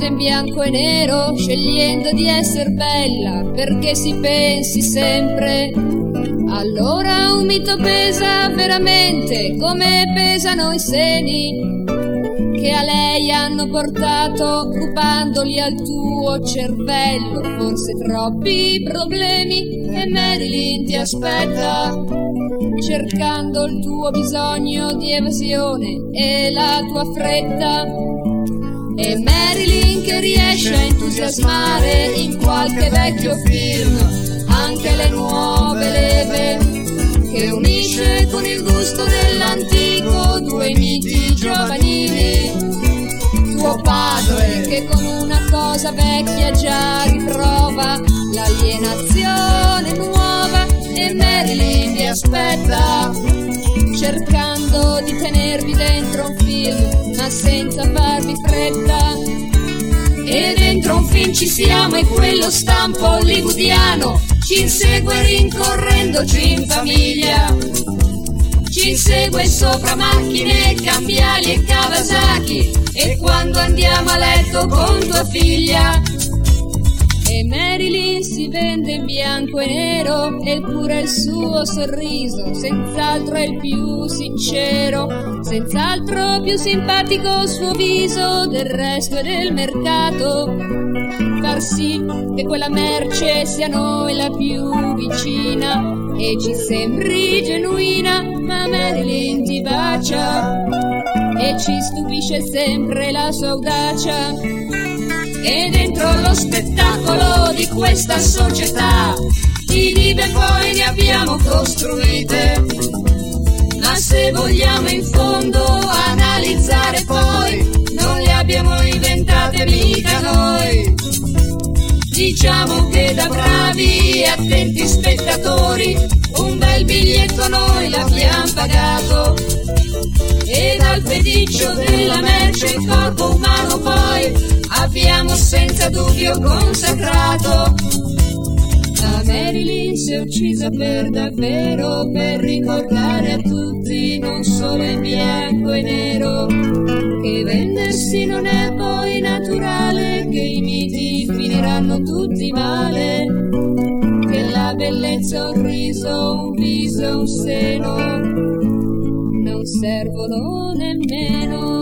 veste in bianco e nero, scegliendo di essere bella perché si pensi sempre. Allora un mito pesa veramente come pesano i seni che a lei hanno portato, occupandoli al tuo cervello. Forse troppi problemi e Marilyn ti aspetta, cercando il tuo bisogno di evasione e la tua fretta. E Marilyn che riesce a entusiasmare in qualche vecchio film anche le nuove leve, che unisce con il gusto dell'antico due miti giovanili. Tuo padre che con una cosa vecchia già riprova l'alienazione nuova, e Marilyn vi aspetta, cercando di tenervi dentro un film ma senza farvi fretta. E dentro un film ci siamo, e quello stampo hollywoodiano ci insegue rincorrendoci in famiglia, ci insegue sopra macchine, cambiali e Kawasaki, e quando andiamo a letto con tua figlia. E Marilyn si vende in bianco e nero, eppure il suo sorriso senz'altro è il più sincero, senz'altro più simpatico il suo viso del resto e del mercato. Far sì che quella merce sia a noi la più vicina e ci sembri genuina, ma Marilyn ti bacia e ci stupisce sempre la sua audacia. E dentro lo spettacolo di questa società di dive poi ne abbiamo costruite, ma se vogliamo in fondo analizzare poi non le abbiamo inventate mica noi. Diciamo che da bravi e attenti spettatori un bel biglietto noi l'abbiamo pagato, e dal feticcio della merce il corpo umano poi abbiamo senza dubbio consacrato. La Marilyn si è uccisa per davvero, per ricordare a tutti, non solo in bianco e nero, che vendersi non è poi naturale, che i miti finiranno tutti male, che la bellezza, un riso, un viso, un seno non servono nemmeno.